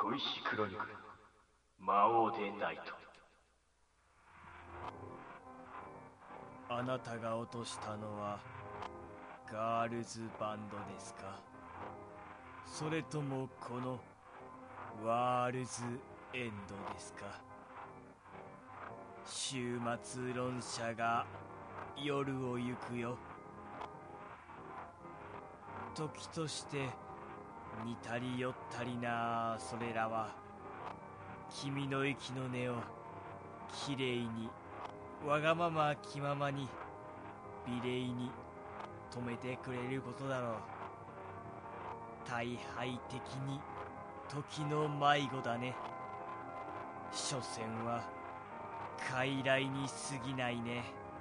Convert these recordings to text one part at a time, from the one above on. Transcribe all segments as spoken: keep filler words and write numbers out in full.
小石クロニクル魔王でないと。 あなたが落としたのはガールズバンドですか？それともこのワールズエンドですか？終末論者が夜を行くよ。時として似たり寄ったりなそれらは君の息の根をきれいにわがまま気ままに美麗に止めてくれることだろう。大敗的に時の迷子だね。所詮は傀儡に過ぎないね。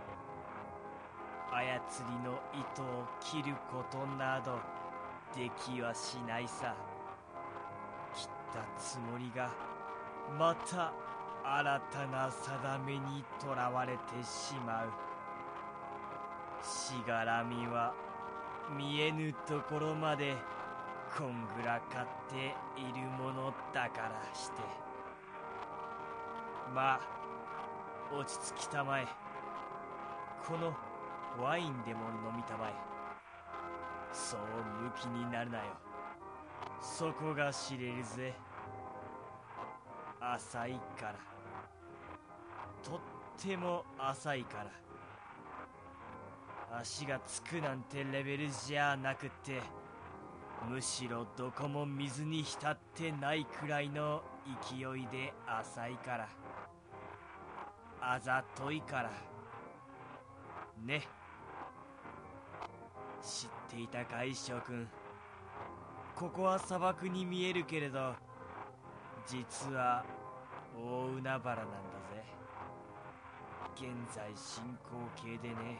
操りの糸を切ることなどできはしないさ。切ったつもりがまた新たな定めにとらわれてしまう。しがらみは見えぬところまでこんぐらかっているものだからして、まあ落ち着きたまえ。このワインでも飲みたまえ。そうムキになるなよ。そこが知れるぜ。浅いから、とっても浅いから。足がつくなんてレベルじゃなくって、むしろどこも水に浸ってないくらいの勢いで浅いから。あざといからね。知っていたかい将軍。ここは砂漠に見えるけれど実は大海原なんだぜ。現在進行形でね。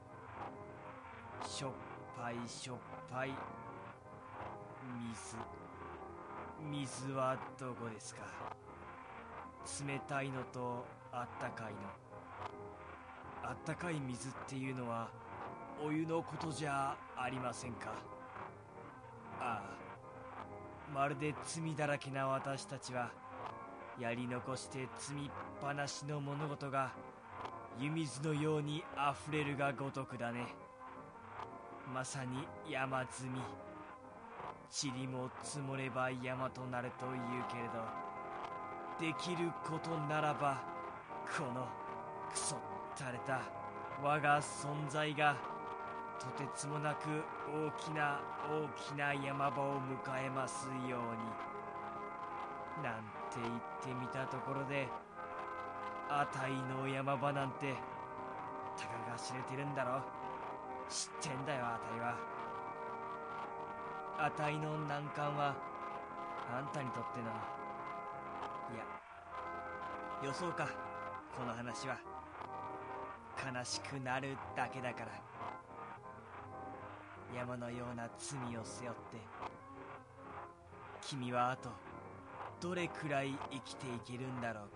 しょっぱいしょっぱい水。水はどこですか？冷たいのとあったかいの。あったかい水っていうのはお湯のことじゃありませんか？ああ、まるで罪だらけな私たちはやり残して積みっぱなしの物事が湯水のようにあふれるがごとくだね。まさに山積み。塵も積もれば山となるというけれど、できることならばこのクソったれた我が存在がとてつもなく大きな大きな山場を迎えますように。なんて言ってみたところで、あたいの山場なんてたかが知れてるんだろ。知ってんだよあたいは。あたいの難関はあんたにとっての、いやよそうか、この話は悲しくなるだけだから。山のような罪を背負って君はあとどれくらい生きていけるんだろうか。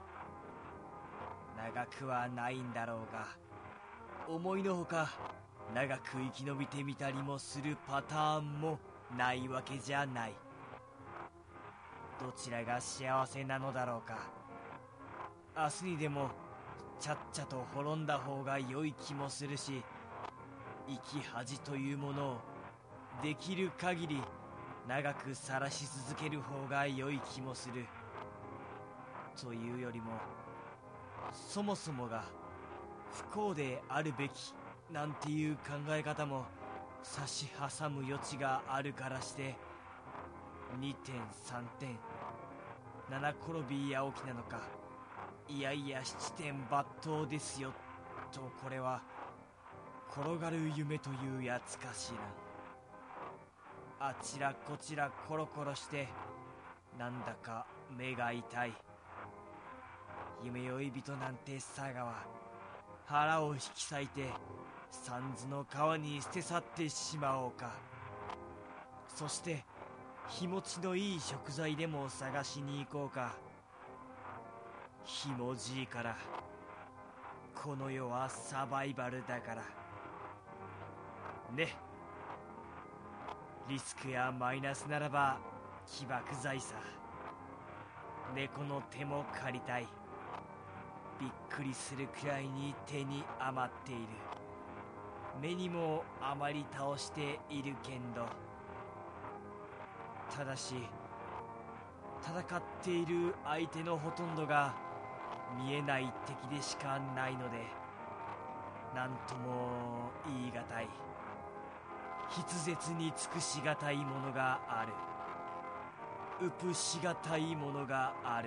長くはないんだろうが、思いのほか長く生き延びてみたりもするパターンもないわけじゃない。どちらが幸せなのだろうか。明日にでもちゃっちゃと滅んだ方が良い気もするし、生き恥というものをできる限り長く晒し続ける方が良い気もする。というよりもそもそもが不幸であるべきなんていう考え方も差し挟む余地があるからして、にてんさんてん七転び八起きなのか、いやいや七点抜刀ですよと、これは転がる夢というやつかしらん。あちらこちらコロコロしてなんだか目が痛い。夢追い人なんて佐賀は腹を引き裂いて三途の川に捨て去ってしまおうか。そして日持ちのいい食材でも探しに行こうか。ひもじいから。この世はサバイバルだからね。リスクやマイナスならば起爆剤さ。 猫の手も借りたい。びっくりするくらいに手に余っている。目にもあまり倒しているけんど、ただし戦っている相手のほとんどが見えない敵でしかないので、なんとも言い難い、筆舌に尽くしがたいものがある。うぷしがたいものがある。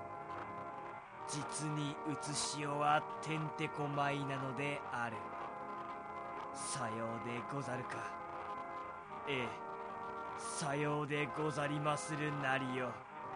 実に写しよはてんてこまいなのである。さようでござるか。ええ、さようでござりまするなりよ。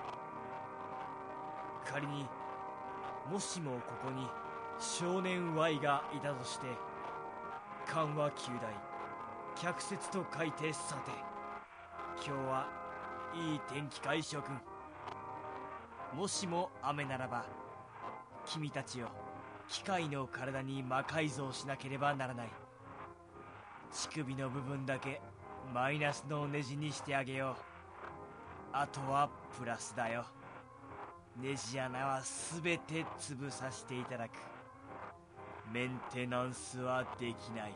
仮にもしもここに少年 Y がいたとして、勘は九大、客説と書いてさて、今日はいい天気かい諸君。もしも雨ならば、君たちを機械の体に魔改造しなければならない。乳首の部分だけマイナスのネジにしてあげよう。あとはプラスだよ。ネジ穴はすべて潰させていただく。メンテナンスはできない。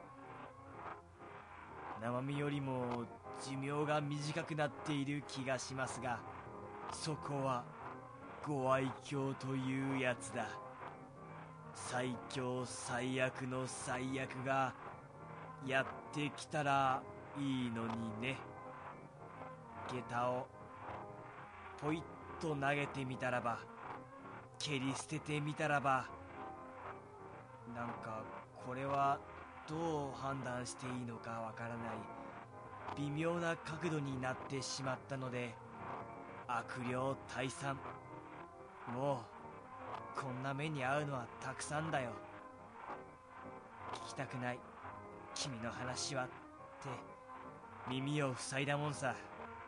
生身よりも寿命が短くなっている気がしますが、そこはご愛嬌というやつだ。最強最悪の最悪がやってきたらいいのにね。下駄をポイッと投げてみたらば、蹴り捨ててみたらば、なんかこれはどう判断していいのかわからない微妙な角度になってしまったので、悪霊退散。もうこんな目に遭うのはたくさんだよ。聞きたくない、君の話はって耳を塞いだもんさ。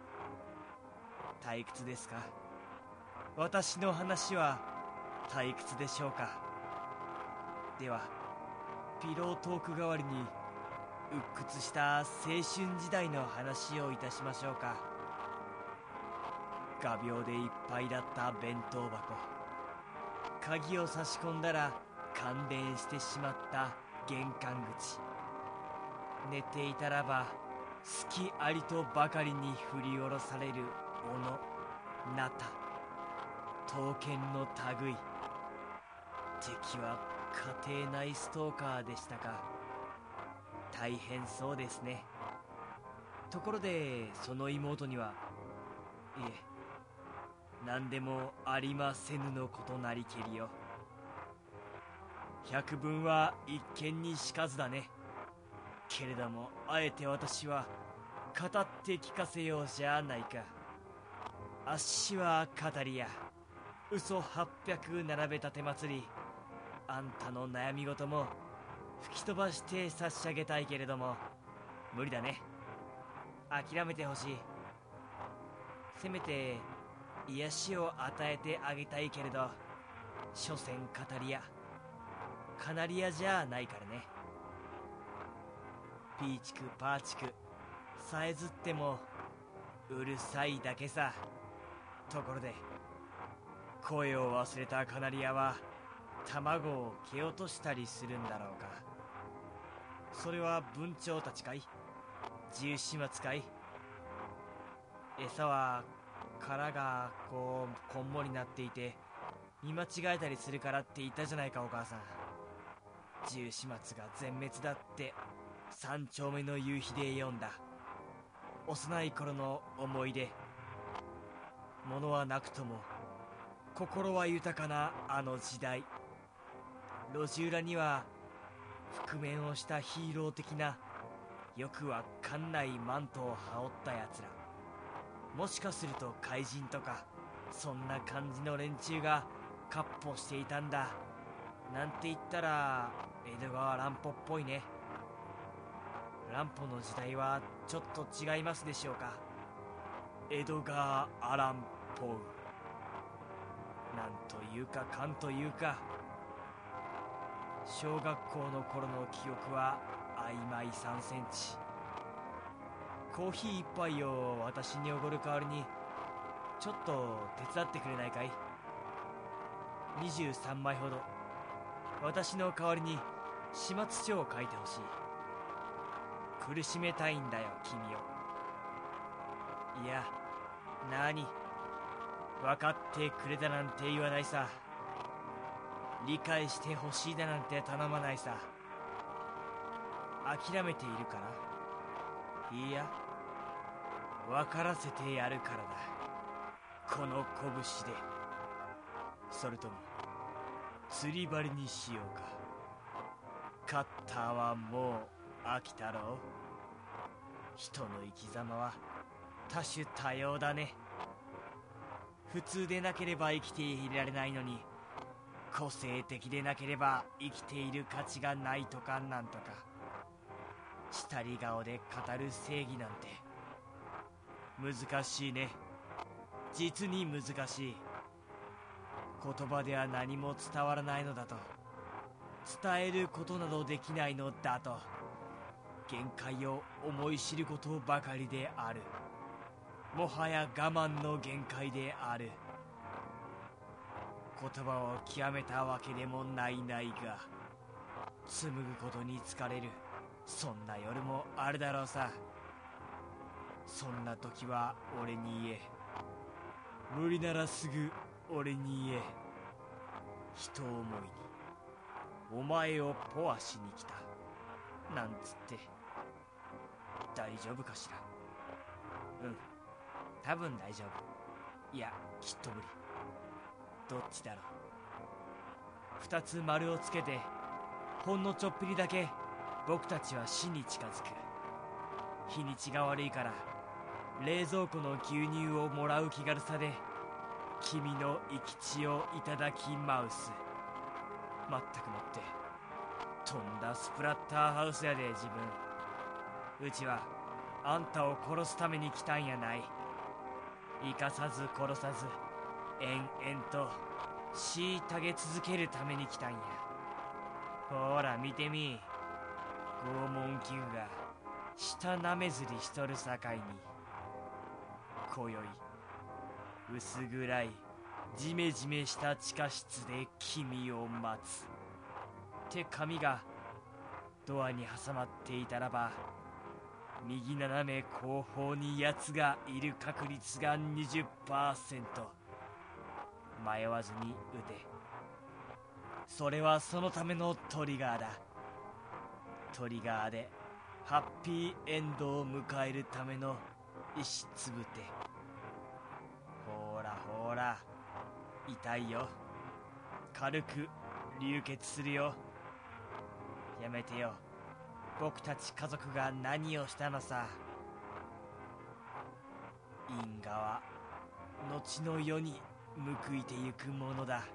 退屈ですか？私の話は退屈でしょうか？ではピロートーク代わりに鬱屈した青春時代の話をいたしましょうか。画鋲でいっぱいだった弁当箱、鍵を差し込んだら感電してしまった玄関口、寝ていたらば隙ありとばかりに振り下ろされる斧、なた、刀剣の類。敵は家庭内ストーカーでしたか。大変そうですね。ところでその妹には、いえ、何でもありませぬのことなりけりよ。百聞は一見にしかずだね。けれどもあえて私は語って聞かせようじゃないか。あっしは語りや嘘はっぴゃく並べたて祭り、あんたの悩み事も吹き飛ばして差し上げたいけれども無理だね。諦めてほしい。せめて癒しを与えてあげたいけれど、所詮語り屋カナリアじゃないからね。ピーチクパーチクさえずってもうるさいだけさ。ところで声を忘れたカナリアは卵を蹴落としたりするんだろうか。それは文鳥たちかい？十四松かい？餌は殻がこうこんもりなっていて見間違えたりするからって言ったじゃないかお母さん。十四松が全滅だって三丁目の夕日で読んだ。幼い頃の思い出。物はなくとも心は豊かなあの時代。路地裏には覆面をしたヒーロー的なよくわかんないマントを羽織ったやつら、もしかすると怪人とかそんな感じの連中が闊歩していたんだなんて言ったら江戸川乱歩っぽいね。乱歩の時代はちょっと違いますでしょうか。江戸川アランポウ、なんというかかんというか、小学校の頃の記憶は曖昧さんセンチ。コーヒー一杯を私におごる代わりにちょっと手伝ってくれないかい？にじゅうさんまいほど私の代わりに始末書を書いてほしい。苦しめたいんだよ君を。いや、なに、分かってくれたなんて言わないさ。理解してほしいだなんて頼まないさ。諦めているかな？いや、分からせてやるからだ。この拳で。それとも釣り針にしようか。カッターはもう飽きたろう。人の生き様は多種多様だね。普通でなければ生きていられないのに、個性的でなければ生きている価値がないとかなんとか。したり顔で語る正義なんて難しいね。実に難しい。言葉では何も伝わらないのだと、伝えることなどできないのだと、限界を思い知ることばかりである。もはや我慢の限界である。言葉を極めたわけでもないないが、紡ぐことに疲れる、そんな夜もあるだろうさ。そんな時は俺に言え。無理ならすぐ俺に言え。人思いにお前をポアしに来たなんつって。大丈夫かしら？うん、多分大丈夫。いや、きっと無理。どっちだろう。二つ丸をつけて、ほんのちょっぴりだけ僕たちは死に近づく。日にちが悪いから冷蔵庫の牛乳をもらう気軽さで君の生き血をいただきマウス。まったくもってとんだスプラッターハウスやで自分。うちはあんたを殺すために来たんやない。生かさず殺さず延々と虐げ続けるために来たんや。ほら見てみ、拷問器具が舌なめずりしとるさかいに。今宵薄暗いジメジメした地下室で君を待つって紙がドアに挟まっていたらば、右斜め後方に奴がいる確率が にじゅっパーセント。 迷わずに撃て。それはそのためのトリガーだ。トリガーでハッピーエンドを迎えるための石つぶて。ほらほら、痛いよ。軽く流血するよ。やめてよ。僕たち家族が何をしたのさ。因果は後の世に報いてゆくものだ。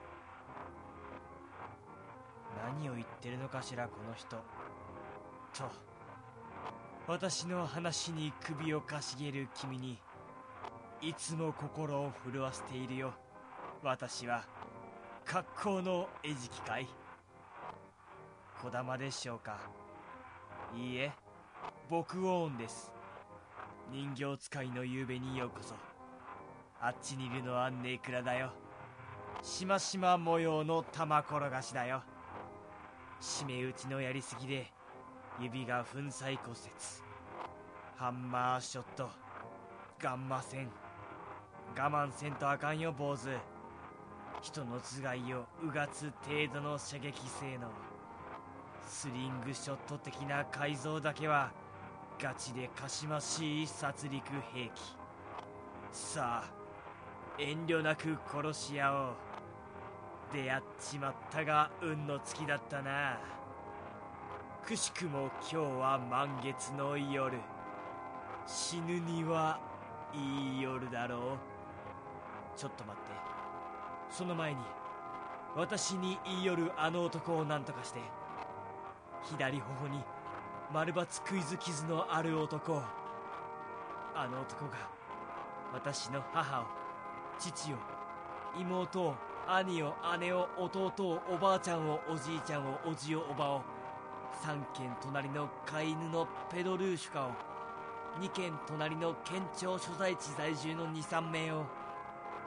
何を言ってるのかしらこの人と、私の話に首をかしげる君にいつも心を震わせているよ。私は格好の餌食かい？小玉でしょうか？いいえ、僕オーンです。人形使いの夕べにようこそ。あっちにいるのはネクラだよ。しましま模様の玉転がしだよ。締め打ちのやりすぎで指が粉砕骨折。ハンマーショット、ガンマ線。我慢せんとあかんよ坊主。人の頭蓋をうがつ程度の射撃性能。スリングショット的な改造だけはガチでかしましい殺戮兵器。さあ遠慮なく殺し合おう。出会っちまったが運の尽きだったな。くしくも今日は満月の夜。死ぬにはいい夜だろう。ちょっと待って。その前に私に言い寄るあの男を何とかして。左頬に丸抜クイズ傷のある男。あの男が私の母を、父を、妹を、兄を、姉を、弟を、おばあちゃんを、おじいちゃんを、おじを、おばを、三軒隣の飼い犬のペドルーシュカを、二軒隣の県庁所在地在住の二三名を、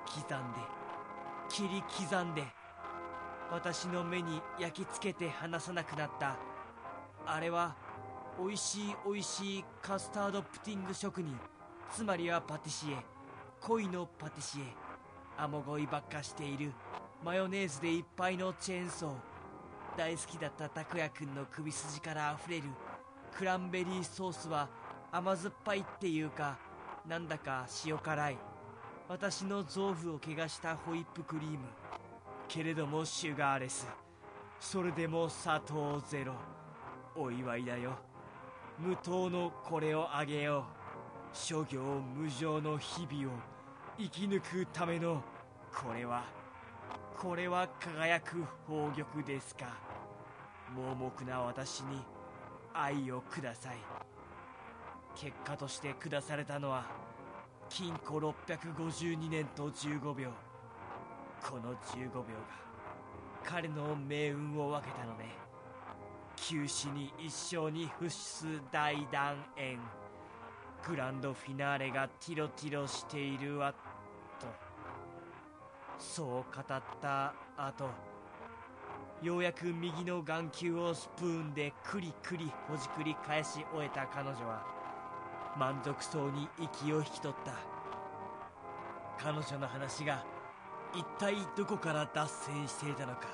刻んで切り刻んで私の目に焼き付けて離さなくなった。あれはおいしいおいしいカスタードプティング職人、つまりはパティシエ、恋のパティシエ、雨乞いばっかしている、マヨネーズでいっぱいのチェーンソー、大好きだったたこやくんの首筋からあふれるクランベリーソースは甘酸っぱいっていうか、なんだか塩辛い。私の臓腑を汚したホイップクリーム、けれどもシュガーレス、それでも砂糖ゼロ。お祝いだよ、無糖のこれをあげよう。諸行無常の日々を生き抜くためのこれはこれは輝く宝玉ですか。盲目な私に愛をください。結果として下されたのは禁錮ろっぴゃくごじゅうにねんとじゅうごびょう。このじゅうごびょうが彼の命運を分けたのね。九死に一生に付す大団円、グランドフィナーレがティロティロしているわと、そう語った後、ようやく右の眼球をスプーンでクリクリほじくり返し終えた彼女は満足そうに息を引き取った。彼女の話が一体どこから脱線していたのか、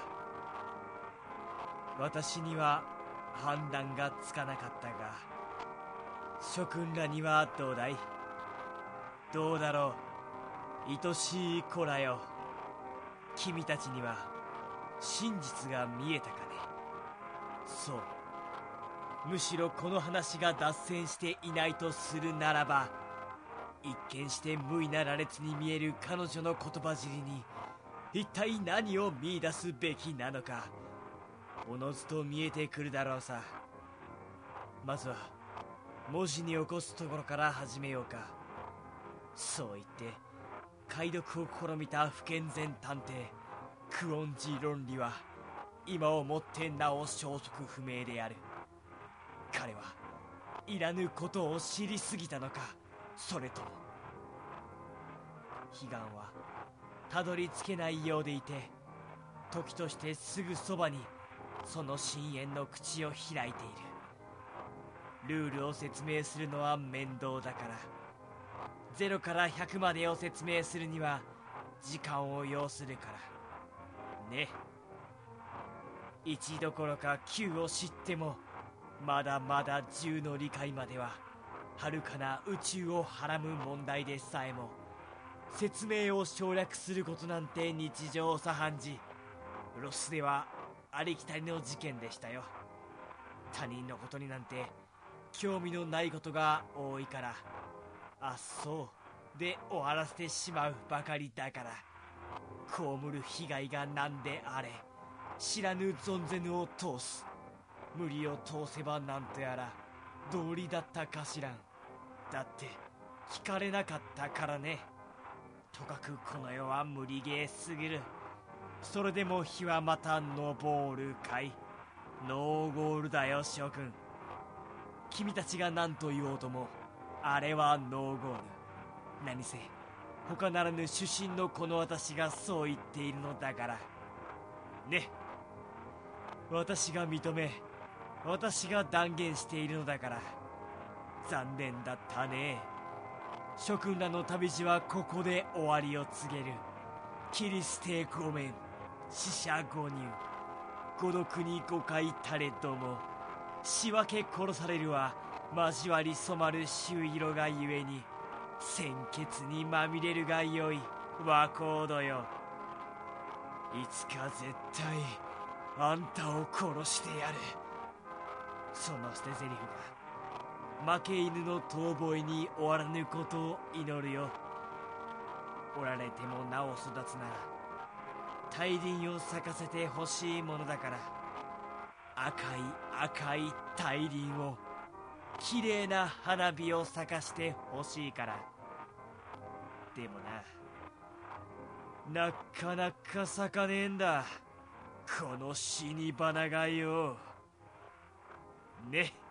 私には判断がつかなかったが、諸君らにはどうだい？どうだろう、愛しい子らよ。君たちには真実が見えたかね。そう、むしろこの話が脱線していないとするならば、一見して無意な羅列に見える彼女の言葉尻に一体何を見出すべきなのか、おのずと見えてくるだろうさ。まずは文字に起こすところから始めようか。そう言って解読を試みた不健全探偵クオンジ論理は今をもってなお消息不明である。彼はいらぬことを知りすぎたのか、それとも悲願はたどり着けないようでいて、時としてすぐそばにその深淵の口を開いている。ルールを説明するのは面倒だから、ゼロからひゃくまでを説明するには時間を要するからね。いちどころかきゅうを知ってもまだまだじゅうの理解までは遥かな宇宙をはらむ問題でさえも、説明を省略することなんて日常茶飯事。ロスではありきたりの事件でしたよ。他人のことになんて興味のないことが多いから、あっそうで終わらせてしまうばかりだから、被る被害が何であれ知らぬ存ぜぬを通す。無理を通せばなんとやら道理だったかしらん。だって聞かれなかったからね。とかくこの世は無理ゲーすぎる。それでも日はまた昇るかい。ノーゴールだよ諸君。君たちが何と言おうともあれはノーゴール。何せ他ならぬ主審のこの私がそう言っているのだからね。私が認め、私が断言しているのだから。残念だったね。諸君らの旅路はここで終わりを告げる。切り捨てごめん、死者誤入、五毒に誤解たれども、仕分け殺されるは交わり染まる朱色がゆえに、鮮血にまみれるがよい和コードよ。いつか絶対あんたを殺してやる。その捨て台詞が負け犬の遠吠えに終わらぬことを祈るよ。おられてもなお育つなら大輪を咲かせてほしいものだから、赤い赤い大輪を、綺麗な花火を咲かしてほしいから。でもな、なかなか咲かねえんだこの死に花がよ。ね。